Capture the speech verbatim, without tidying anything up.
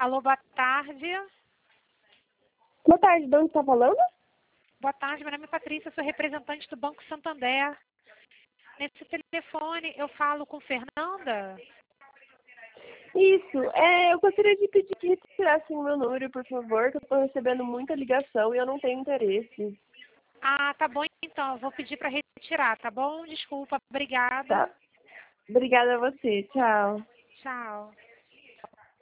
Alô, boa tarde. Boa tarde, de onde está falando? Boa tarde, meu nome é Patrícia, sou representante do Banco Santander. Nesse telefone eu falo com Fernanda? Isso, é, eu gostaria de pedir que retirassem o meu número, por favor, que eu estou recebendo muita ligação e eu não tenho interesse. Ah, tá bom então, eu vou pedir para retirar, tá bom? Desculpa, obrigada. Tá. Obrigada a você, tchau. Tchau.